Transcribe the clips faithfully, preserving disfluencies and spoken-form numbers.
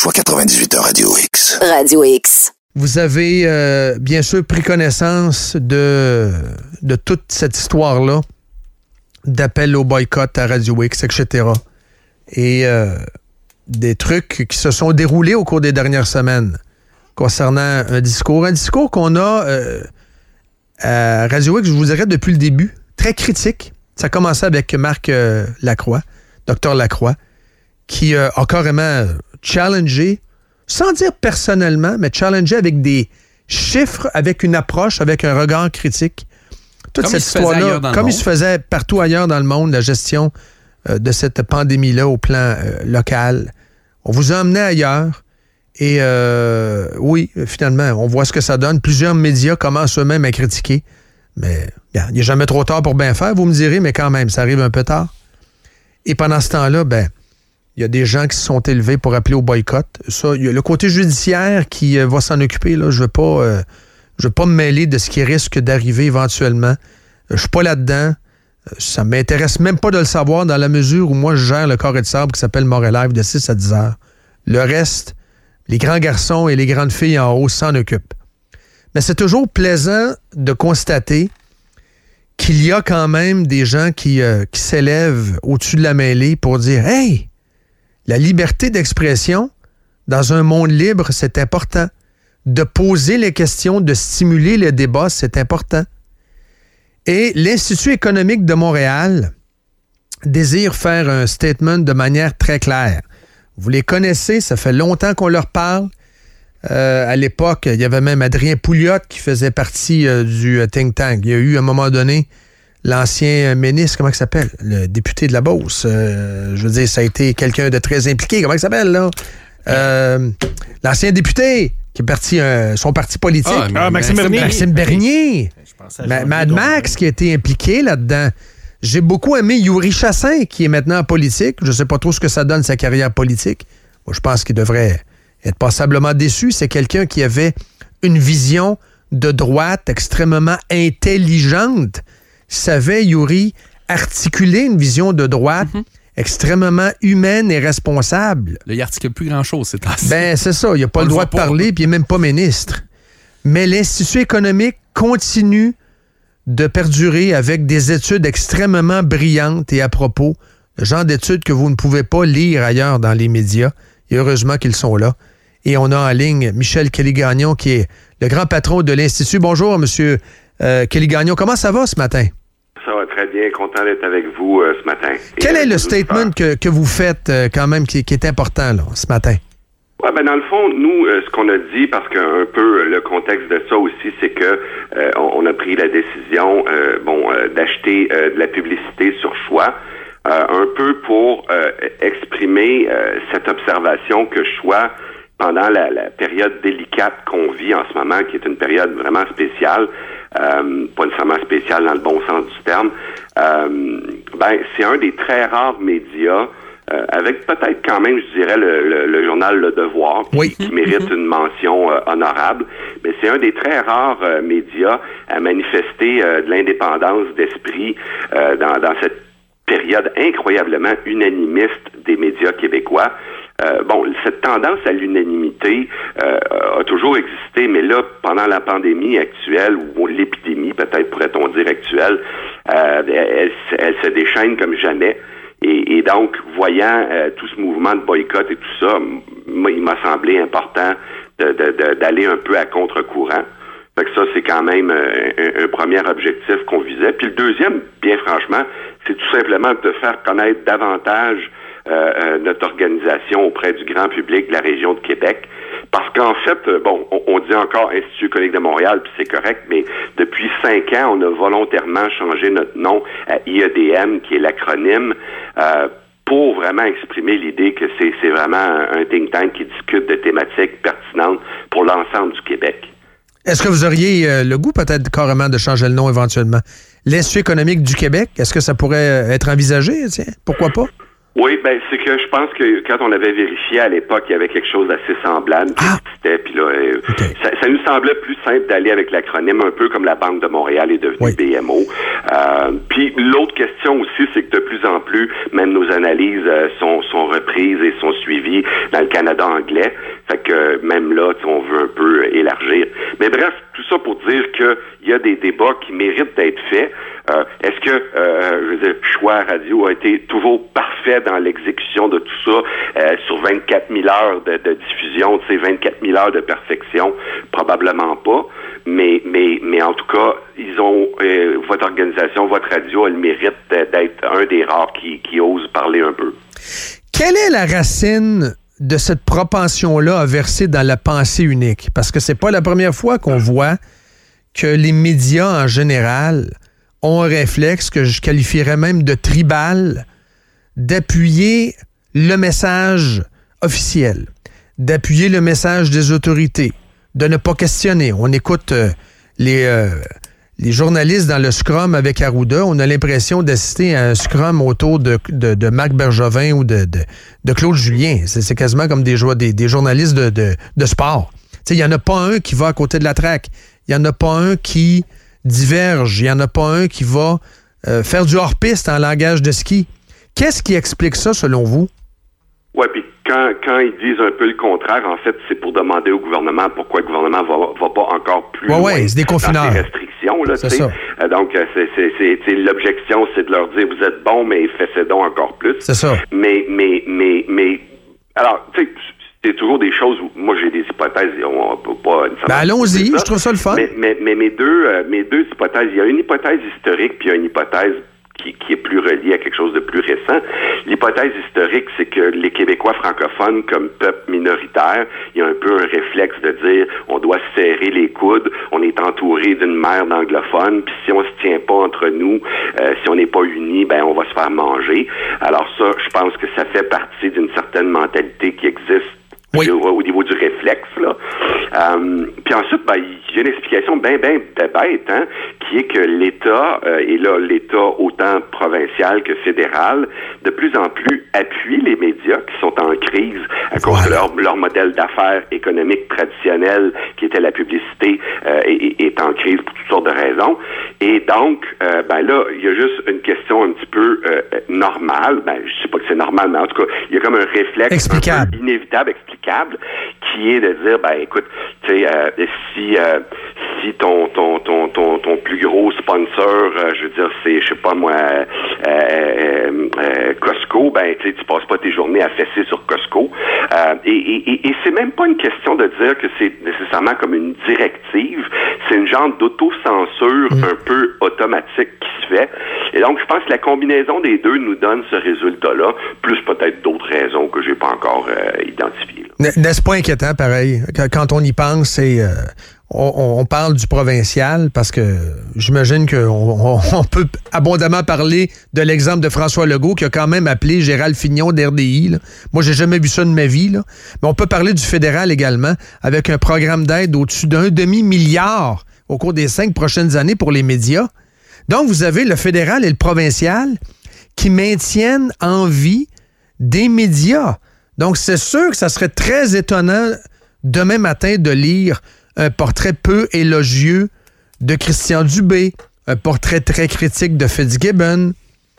fois quatre-vingt-dix-huit heures Radio X. Radio X. Vous avez euh, bien sûr pris connaissance de, de toute cette histoire-là, d'appel au boycott à Radio X, et cetera. Et euh, des trucs qui se sont déroulés au cours des dernières semaines concernant un discours. Un discours qu'on a euh, à Radio X, je vous dirais, depuis le début, très critique. Ça a commencé avec Marc euh, Lacroix, docteur Lacroix, qui euh, a carrément challengé, sans dire personnellement, mais challengé avec des chiffres, avec une approche, avec un regard critique. Toute comme cette histoire-là, comme il se faisait partout ailleurs dans le monde, la gestion euh, de cette pandémie-là au plan euh, local. On vous a emmené ailleurs. Et euh, oui, finalement, on voit ce que ça donne. Plusieurs médias commencent eux-mêmes à critiquer. Mais bien, il n'est jamais trop tard pour bien faire, vous me direz, mais quand même, ça arrive un peu tard. Et pendant ce temps-là, ben, il y a des gens qui se sont élevés pour appeler au boycott. Ça, il y a le côté judiciaire qui euh, va s'en occuper. Là. Je ne veux pas, euh, je veux pas me mêler de ce qui risque d'arriver éventuellement. Je ne suis pas là-dedans. Ça ne m'intéresse même pas de le savoir dans la mesure où moi, je gère le carré de sable qui s'appelle Montréal Live de six à dix heures. Le reste, les grands garçons et les grandes filles en haut s'en occupent. Mais c'est toujours plaisant de constater qu'il y a quand même des gens qui, euh, qui s'élèvent au-dessus de la mêlée pour dire « Hey! » La liberté d'expression dans un monde libre, c'est important. De poser les questions, de stimuler le débat, c'est important. Et l'Institut économique de Montréal désire faire un statement de manière très claire. Vous les connaissez, ça fait longtemps qu'on leur parle. Euh, à l'époque, il y avait même Adrien Pouliot qui faisait partie euh, du think tank. Il y a eu à un moment donné l'ancien ministre, comment il s'appelle? Le député de la Beauce. Euh, je veux dire, ça a été quelqu'un de très impliqué. Comment il s'appelle, là? Euh, l'ancien député qui est parti, euh, son parti politique. Ah, ah Maxime Bernier. Maxime Bernier. Ma- Mad Max qui a été impliqué là-dedans. J'ai beaucoup aimé Yuri Chassin, qui est maintenant en politique. Je ne sais pas trop ce que ça donne, sa carrière politique. Moi, je pense qu'il devrait être passablement déçu. C'est quelqu'un qui avait une vision de droite extrêmement intelligente. Savait, Yuri, articuler une vision de droite mm-hmm. extrêmement humaine et responsable. Là, il articule plus grand-chose, c'est assez. Ben, c'est ça. Il n'a pas On le droit de pas. parler, puis il n'est même pas ministre. Mais l'Institut économique continue de perdurer avec des études extrêmement brillantes et à propos, le genre d'études que vous ne pouvez pas lire ailleurs dans les médias. Et heureusement qu'ils sont là. Et on a en ligne Michel Kelly-Gagnon, qui est le grand patron de l'Institut. Bonjour, M. Euh, Kelly-Gagnon. Comment ça va ce matin? Ça va très bien. Content d'être avec vous euh, ce matin. Quel est le statement que, que vous faites euh, quand même qui, qui est important là, ce matin? Ouais, ben dans le fond, nous, euh, ce qu'on a dit, parce qu'un peu le contexte de ça aussi, c'est que euh, on, on a pris la décision, euh, bon, euh, d'acheter euh, de la publicité sur choix, euh, un peu pour euh, exprimer euh, cette observation que choix, pendant la, la période délicate qu'on vit en ce moment, qui est une période vraiment spéciale, euh, pas nécessairement spéciale dans le bon sens du terme, euh, ben c'est un des très rares médias. Euh, avec peut-être quand même, je dirais, le, le, le journal Le Devoir, qui, oui. qui mérite une mention euh, honorable. Mais c'est un des très rares euh, médias à manifester euh, de l'indépendance d'esprit euh, dans, dans cette période incroyablement unanimiste des médias québécois. Euh, bon, cette tendance à l'unanimité euh, a toujours existé, mais là, pendant la pandémie actuelle, ou l'épidémie, peut-être pourrait-on dire actuelle, euh, elle, elle se déchaîne comme jamais. Et, et donc, voyant euh, tout ce mouvement de boycott et tout ça, m- il m'a semblé important de, de, de, d'aller un peu à contre-courant. Fait que ça, c'est quand même euh, un, un premier objectif qu'on visait. Puis le deuxième, bien franchement, c'est tout simplement de faire connaître davantage euh, euh, notre organisation auprès du grand public de la région de Québec. Parce qu'en fait, euh, bon, on, on dit encore Institut économique de Montréal, puis c'est correct, mais depuis cinq ans, on a volontairement changé notre nom à I E D M, qui est l'acronyme, euh, pour vraiment exprimer l'idée que c'est, c'est vraiment un, un think tank qui discute de thématiques pertinentes pour l'ensemble du Québec. Est-ce que vous auriez euh, le goût peut-être carrément de changer le nom éventuellement? L'Institut économique du Québec, est-ce que ça pourrait être envisagé? Tiens, pourquoi pas? Oui, ben c'est que je pense que quand on avait vérifié à l'époque, il y avait quelque chose d'assez semblable qui ah. existait. Puis là, euh, okay. ça, ça nous semblait plus simple d'aller avec l'acronyme, un peu comme la Banque de Montréal est devenue oui. B M O. Euh, puis l'autre question aussi, c'est que de plus en plus, même nos analyses euh, sont, sont reprises et sont suivies dans le Canada anglais. Fait que même là, on veut un peu élargir. Mais bref, tout ça pour dire qu'il y a des débats qui méritent d'être faits. Euh, est-ce que, euh, je veux dire, Choix Radio a été toujours parfait dans l'exécution de tout ça euh, sur vingt-quatre mille heures de, de diffusion, de ces vingt-quatre mille heures de perfection? Probablement pas. Mais, mais, mais en tout cas, ils ont, euh, votre organisation, votre radio a le mérite d'être un des rares qui, qui ose parler un peu. Quelle est la racine de cette propension-là à verser dans la pensée unique? Parce que c'est pas la première fois qu'on voit que les médias en général ont un réflexe que je qualifierais même de tribal, d'appuyer le message officiel, d'appuyer le message des autorités, de ne pas questionner. On écoute euh, les, euh, les journalistes dans le Scrum avec Arruda, on a l'impression d'assister à un Scrum autour de, de, de Marc Bergevin ou de, de, de Claude Julien. C'est, c'est quasiment comme des, des, des journalistes de, de, de sport. Il n'y en a pas un qui va à côté de la track. Il n'y en a pas un qui diverge. Il n'y en a pas un qui va euh, faire du hors-piste en langage de ski. Qu'est-ce qui explique ça, selon vous? Oui, puis quand, quand ils disent un peu le contraire, en fait, c'est pour demander au gouvernement pourquoi le gouvernement va, va pas encore plus ouais, loin ouais, c'est des confineurs. dans ses restrictions. Là, c'est ça. Euh, donc, c'est, c'est, c'est, c'est, l'objection, c'est de leur dire, vous êtes bons, mais faites donc encore plus. C'est ça. Mais, mais, mais, mais, alors, tu sais, c'est toujours des choses où moi j'ai des hypothèses et on peut pas nécessairement. Ben allons-y, je trouve ça le fun. Mais, mais, mais mes deux euh, mes deux hypothèses, il y a une hypothèse historique puis il y a une hypothèse qui, qui est plus reliée à quelque chose de plus récent. L'hypothèse historique, c'est que les Québécois francophones, comme peuple minoritaire, il y a un peu un réflexe de dire on doit se serrer les coudes, on est entouré d'une mer d'anglophones, puis si on se tient pas entre nous, euh, si on n'est pas unis, ben on va se faire manger. Alors ça, je pense que ça fait partie d'une certaine mentalité qui existe. Oui. Au, au niveau du réflexe, là. Euh, puis ensuite, ben, il y a une explication bien, bien bête, hein, qui est que l'État, euh, et là, l'État autant provincial que fédéral, de plus en plus appuie les médias qui sont en crise à cause voilà. de leur, leur modèle d'affaires économique traditionnel, qui était la publicité, euh, est, est en crise pour toutes sortes de raisons. Et donc, euh, ben là, il y a juste une question un petit peu euh, normale, ben, je sais pas que c'est normal, mais en tout cas, il y a comme un réflexe explicable. Un peu inévitable, explicable, qui est de dire, ben écoute, tu sais, euh, si euh, si ton ton ton ton ton plus gros sponsor, euh, je veux dire, c'est, je sais pas moi, euh, euh, euh, Costco, ben tu sais, tu passes pas tes journées à fesser sur Costco. Euh, et, et, et c'est même pas une question de dire que c'est nécessairement comme une directive, c'est une genre d'autocensure mmh. un peu automatique qui se fait. Et donc, je pense que la combinaison des deux nous donne ce résultat-là, plus peut-être d'autres raisons que j'ai pas encore euh, identifiées. N'est-ce pas inquiétant, pareil? Quand on y pense, c'est, euh, on, on parle du provincial parce que j'imagine qu'on on, on peut abondamment parler de l'exemple de François Legault qui a quand même appelé Gérald Fignon d'R D I. Là. Moi, j'ai jamais vu ça de ma vie. Là. Mais on peut parler du fédéral également avec un programme d'aide au-dessus d'un demi-milliard au cours des cinq prochaines années pour les médias. Donc, vous avez le fédéral et le provincial qui maintiennent en vie des médias. Donc, c'est sûr que ça serait très étonnant demain matin de lire un portrait peu élogieux de Christian Dubé, un portrait très critique de Fitzgibbon.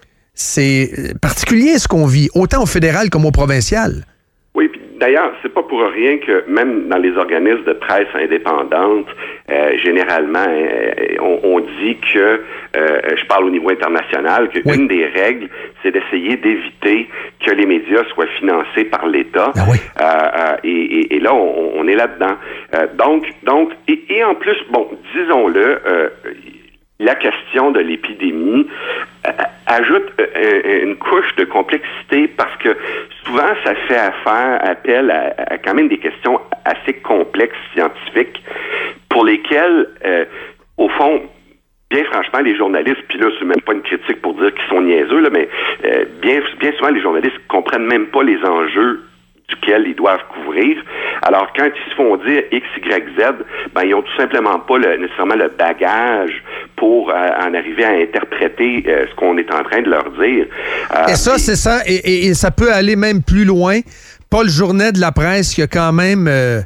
C'est particulier ce qu'on vit, autant au fédéral comme au provincial. Oui, puis d'ailleurs, c'est pas pour rien que même dans les organismes de presse indépendante, euh, généralement, euh, on, on dit que, euh, je parle au niveau international, qu'une oui. des règles, c'est d'essayer d'éviter que les médias soient financés par l'État. Ah oui. euh, euh, et, et, et là, on, on est là-dedans. Euh, donc, donc, et, et en plus, bon, disons-le, euh, la question de l'épidémie euh, ajoute euh, une couche de complexité parce que souvent, ça fait affaire, appel à, à quand même des questions assez complexes scientifiques pour lesquelles, euh, au fond, bien franchement, les journalistes, puis là, c'est même pas une critique pour dire qu'ils sont niaiseux, là, mais euh, bien, bien souvent, les journalistes comprennent même pas les enjeux duquel ils doivent couvrir. Alors, quand ils se font dire X, Y, Z, ben, ils ont tout simplement pas le, nécessairement le bagage pour euh, en arriver à interpréter euh, ce qu'on est en train de leur dire. Euh, et ça, et... c'est ça. Et, et, et ça peut aller même plus loin. Paul Journet de la presse qui a quand même... Euh...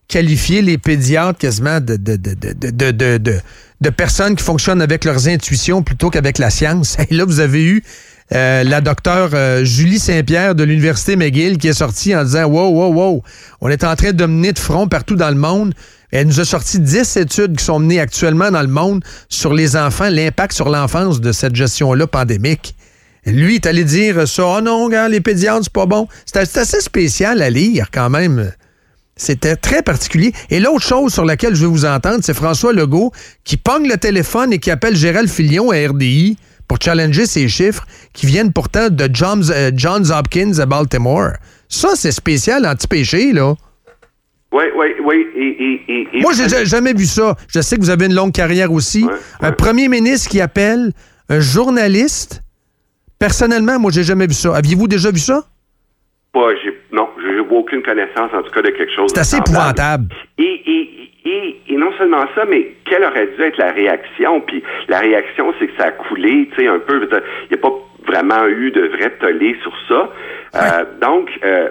qualifier les pédiatres quasiment de, de, de, de, de, de, de, de personnes qui fonctionnent avec leurs intuitions plutôt qu'avec la science. Et là, vous avez eu euh, la docteure euh, Julie Saint-Pierre de l'Université McGill qui est sortie en disant « Wow, wow, wow, on est en train de mener de front partout dans le monde. » Elle nous a sorti dix études qui sont menées actuellement dans le monde sur les enfants, l'impact sur l'enfance de cette gestion-là pandémique. Lui est allé dire ça, « Oh non, regarde, les pédiatres, c'est pas bon. » C'est assez spécial à lire quand même. C'était très particulier. Et l'autre chose sur laquelle je veux vous entendre, c'est François Legault qui pogne le téléphone et qui appelle Gérald Filion à R D I pour challenger ses chiffres qui viennent pourtant de Johns, euh, Johns Hopkins à Baltimore. Ça, c'est spécial, anti-péché, là. Oui, oui, oui. Et, et, et, Moi, j'ai jamais vu ça. Je sais que vous avez une longue carrière aussi. Ouais, un ouais. premier ministre qui appelle un journaliste. Personnellement, moi, j'ai jamais vu ça. Aviez-vous déjà vu ça? Pas, j'ai, non, j'ai aucune connaissance, en tout cas, de quelque chose. C'est assez épouvantable. Et, et, et, et non seulement ça, mais quelle aurait dû être la réaction? Puis la réaction, c'est que ça a coulé, tu sais, un peu. Il n'y a pas vraiment eu de vrai tollé sur ça. Ouais. Euh, donc, euh,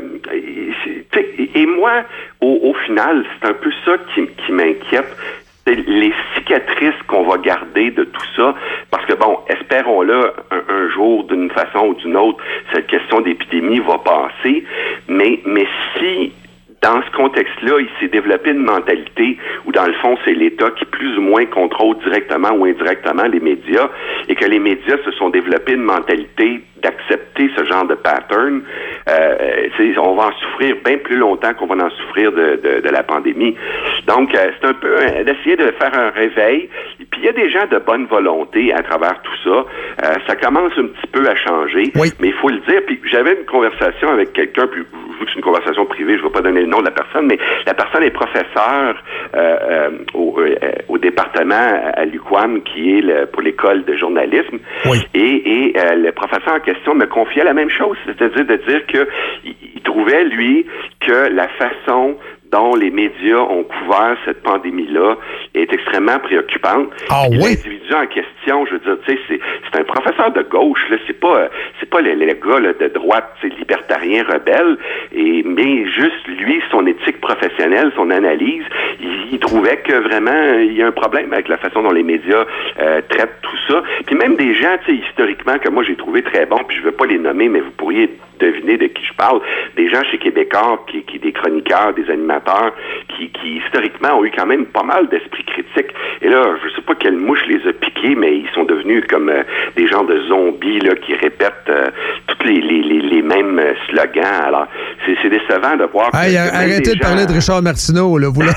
et, et moi, au, au final, c'est un peu ça qui, qui m'inquiète. C'est les cicatrices qu'on va garder de tout ça, parce que bon, espérons-le, un, un jour, d'une façon ou d'une autre, cette question d'épidémie va passer, mais, mais si, dans ce contexte-là, il s'est développé une mentalité où, dans le fond, c'est l'État qui, plus ou moins, contrôle directement ou indirectement les médias, et que les médias se sont développés une mentalité d'accepter ce genre de pattern, euh, on va en souffrir bien plus longtemps qu'on va en souffrir de, de, de la pandémie. Donc, euh, c'est un peu euh, d'essayer de faire un réveil. Et puis, il y a des gens de bonne volonté à travers tout ça. Euh, ça commence un petit peu à changer, oui. Mais il faut le dire. Puis, j'avais une conversation avec quelqu'un, puis vu que c'est une conversation privée, je ne vais pas donner le nom de la personne, mais la personne est professeure euh, euh, au, euh, au département à l'U Q A M, qui est le, pour l'école de journalisme. Oui. Et, et euh, le professeur en question me confiait la même chose, c'est-à-dire de dire que il, il trouvait, lui, que la façon dont les médias ont couvert cette pandémie-là est extrêmement préoccupante. Ah oui? L'individu en question, je veux dire, tu sais, c'est, c'est un professeur de gauche, là, c'est pas, c'est pas le, le gars là, de droite, c'est libertarien rebelle, et mais juste lui, son éthique professionnelle, son analyse, il, il trouvait que vraiment il y a un problème avec la façon dont les médias euh, traitent tout ça. Puis même des gens, tu sais, historiquement que moi j'ai trouvé très bons, puis je veux pas les nommer, mais vous pourriez deviner de qui je parle, des gens chez Québécois, qui, qui des chroniqueurs, des animateurs, qui, qui historiquement ont eu quand même pas mal d'esprit critique. Et là, je sais pas quelle mouche les a piqués, mais ils sont devenus comme euh, des genres de zombies là qui répètent euh, tous les, les, les, les mêmes slogans. Alors, c'est, c'est décevant de voir. Hey, que arrêtez de gens... parler de Richard Martineau, là, vous là.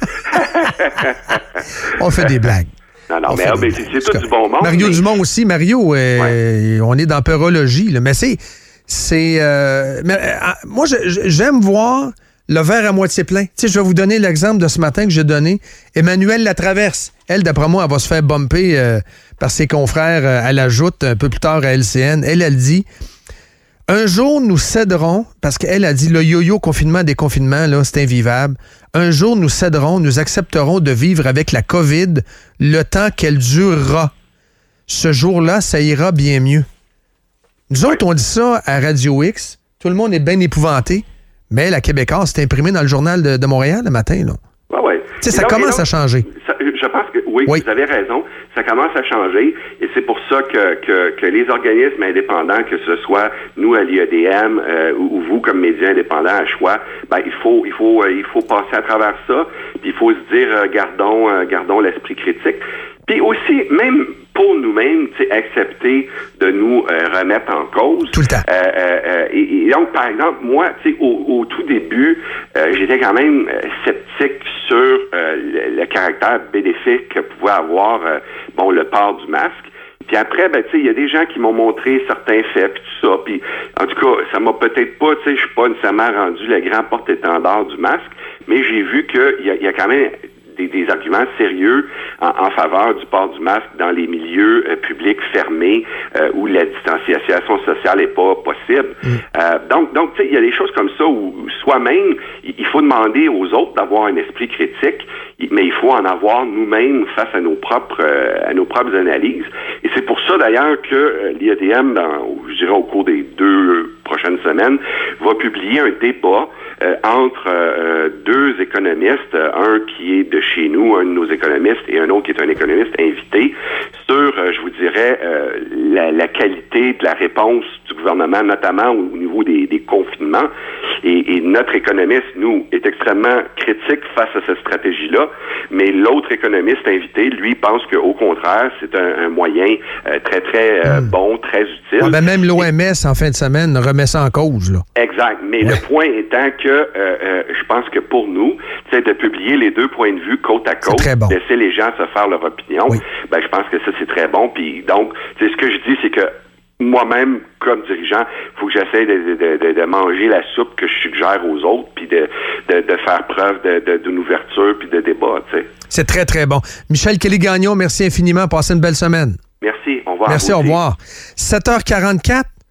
On fait des blagues. Non, non, mais, ah, mais c'est, c'est tout du bon monde. Mario mais... Dumont aussi. Mario, euh, ouais. On est dans Peurologie, là, mais c'est C'est. Euh, mais, euh, moi, je, j'aime voir le verre à moitié plein. Tu sais, je vais vous donner l'exemple de ce matin que j'ai donné. Emmanuelle Latraverse. Elle, d'après moi, elle va se faire bumper euh, par ses confrères euh, à la Joute un peu plus tard à L C N. Elle, elle dit un jour, nous céderons, parce qu'elle a dit le yo-yo confinement, déconfinement, là, c'est invivable. Un jour, nous céderons, nous accepterons de vivre avec la COVID le temps qu'elle durera. Ce jour-là, ça ira bien mieux. Nous autres, on dit ça à Radio X. Tout le monde est bien épouvanté. Mais la Québécoise, c'est imprimé dans le journal de, de Montréal le matin, là. Oui, oui. Tu sais, ça donc, commence donc, à changer. Ça, je pense que, oui, oui, vous avez raison. Ça commence à changer. Et c'est pour ça que, que, que les organismes indépendants, que ce soit nous à l'I E D M euh, ou, ou vous comme médias indépendants à choix, ben, il faut, il faut, euh, il faut passer à travers ça. Puis il faut se dire, euh, gardons, euh, gardons l'esprit critique. Puis aussi, même pour nous-mêmes, tu sais, accepter de nous euh, remettre en cause. Tout le temps. Euh, euh, et, et donc, par exemple, moi, tu sais, au, au tout début, euh, j'étais quand même euh, sceptique sur euh, le, le caractère bénéfique que pouvait avoir, euh, bon, le port du masque. Puis après, ben, tu sais, il y a des gens qui m'ont montré certains faits, puis tout ça. Puis, en tout cas, ça m'a peut-être pas, tu sais, je suis pas nécessairement rendu le grand porte-étendard du masque, mais j'ai vu qu'il y a, y a quand même Des, des arguments sérieux en, en faveur du port du masque dans les milieux euh, publics fermés euh, où la distanciation sociale n'est pas possible. Mm. Euh, donc, donc tu sais, il y a des choses comme ça où, où soi-même, il, il faut demander aux autres d'avoir un esprit critique, mais il faut en avoir nous-mêmes face à nos propres euh, à nos propres analyses. Et c'est pour ça d'ailleurs que euh, l'I E D M, dans, je dirais au cours des deux prochaines semaines, va publier un débat euh, entre euh, deux économistes, euh, un qui est de chez nous, un de nos économistes, et un autre qui est un économiste invité, sur, euh, je vous dirais, euh, la, la qualité de la réponse du gouvernement, notamment au, au niveau des, des confinements. Et, et notre économiste, nous, est extrêmement critique face à cette stratégie-là, mais l'autre économiste invité, lui, pense qu'au contraire, c'est un, un moyen euh, très, très euh, mmh. bon, très utile. Ouais, ben même l'O M S, et... en fin de semaine, remet ça en cause, là. Exact. Mais ouais. le point étant que euh, euh, je pense que pour nous, c'est de publier les deux points de vue côte à côte, bon. laisser les gens se faire leur opinion, oui. ben je pense que ça, c'est très bon. Puis donc, ce que je dis, c'est que moi-même, comme dirigeant, il faut que j'essaie de, de, de, de manger la soupe que je suggère aux autres, puis de, de, de faire preuve de, de, d'une ouverture puis de débat. T'sais. C'est très, très bon. Michel Kelly-Gagnon, merci infiniment. Passez une belle semaine. Merci. Au revoir. Merci, au revoir. sept heures quarante-quatre.